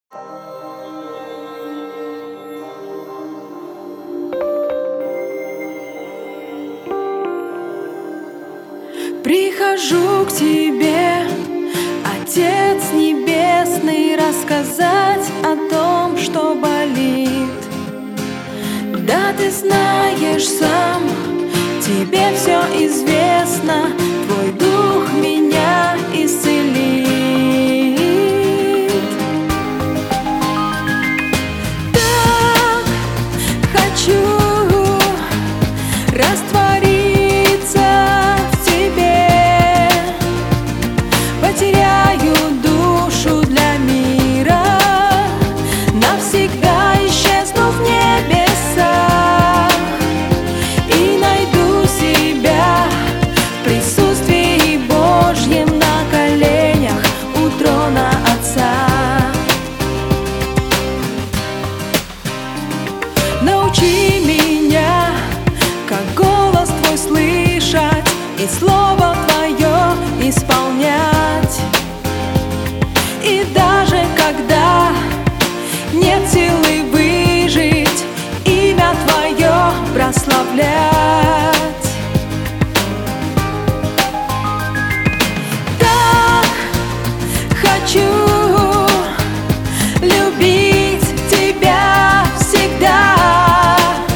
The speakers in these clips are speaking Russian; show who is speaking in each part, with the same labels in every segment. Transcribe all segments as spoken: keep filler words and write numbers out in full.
Speaker 1: Прихожу к тебе, Отец Небесный, рассказать о том, что болит. Да ты знаешь сам, тебе все известно, твой дух меня исцелит. Так хочу раствориться в тебе, потеряю душу для мира, навсегда исчезну в небесах и найду себя в присутствии Божьем на коленях у трона Отца. Научи меня, как голос Твой слышать и Слово Твое исполнять. И даже когда нет силы выжить, имя Твое прославлять. Так хочу любить Тебя всегда,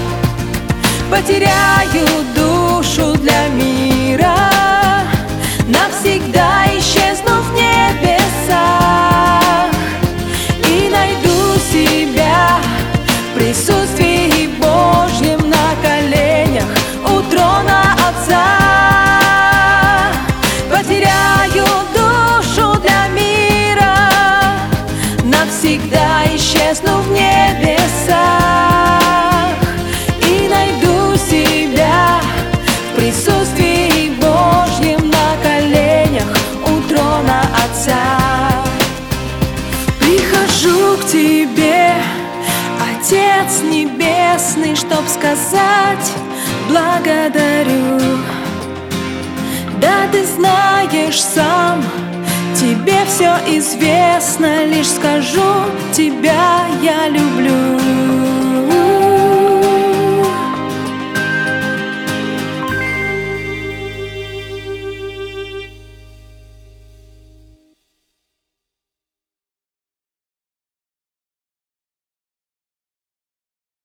Speaker 1: потеряю душу для мира, навсегда исчезну в небесах и найду себя в присутствии Божьем на коленях у трона Отца. Потеряю душу для мира, навсегда исчезну в небесах и найду себя в присутствии Божьем на коленях у трона Отца. Прихожу к Тебе, Отец Небесный, чтоб сказать благодарю. Да ты знаешь сам, тебе все известно, лишь скажу, Тебя я люблю.